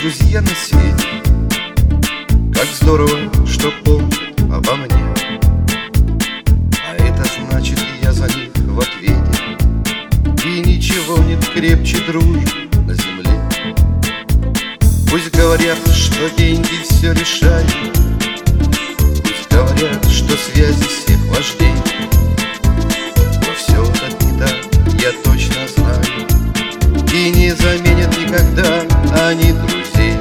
друзья на свете. Как здорово, что помнят обо мне. А это значит, я за них в ответе. И ничего нет крепче дружбы на земле. Пусть говорят, что деньги все решают. Пусть говорят, что связи всех вождей. Но все так не так, я точно знаю. И не заменят никогда они друзей.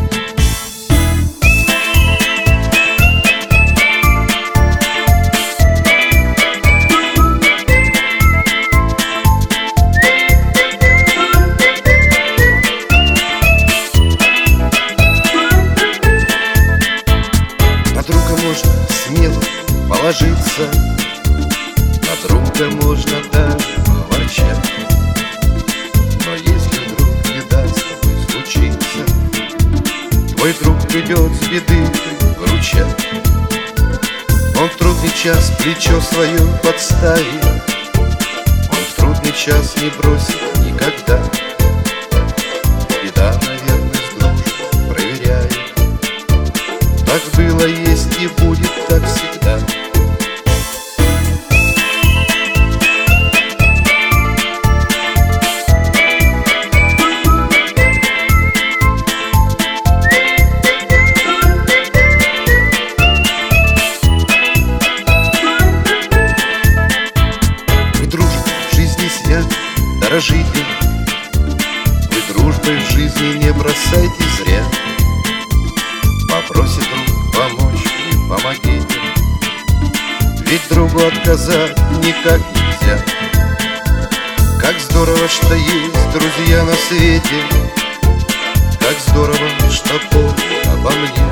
На друга можно смело положиться, на друга можно даже поворчать. Но если вдруг беда с тобой случится, твой друг придет с беды выручать. Он в трудный час плечо свое подставит, он в трудный час не бросит никогда. Беда, наверное, с дружбой проверяет. Так было, есть и будет так всегда. Вы дружбой в жизни свят, дорожите. Вы дружбой в жизни не бросайте зря. Попросит друг помочь, и помогите. Ведь другу отказать никак нельзя. Как здорово, что есть друзья на свете. Как здорово, что помнят обо мне.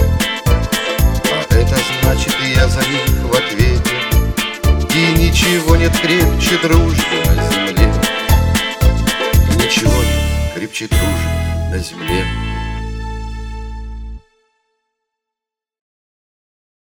А это значит, я за них в ответе. И ничего нет крепче дружбы на земле. И ничего нет крепче дружбы на земле.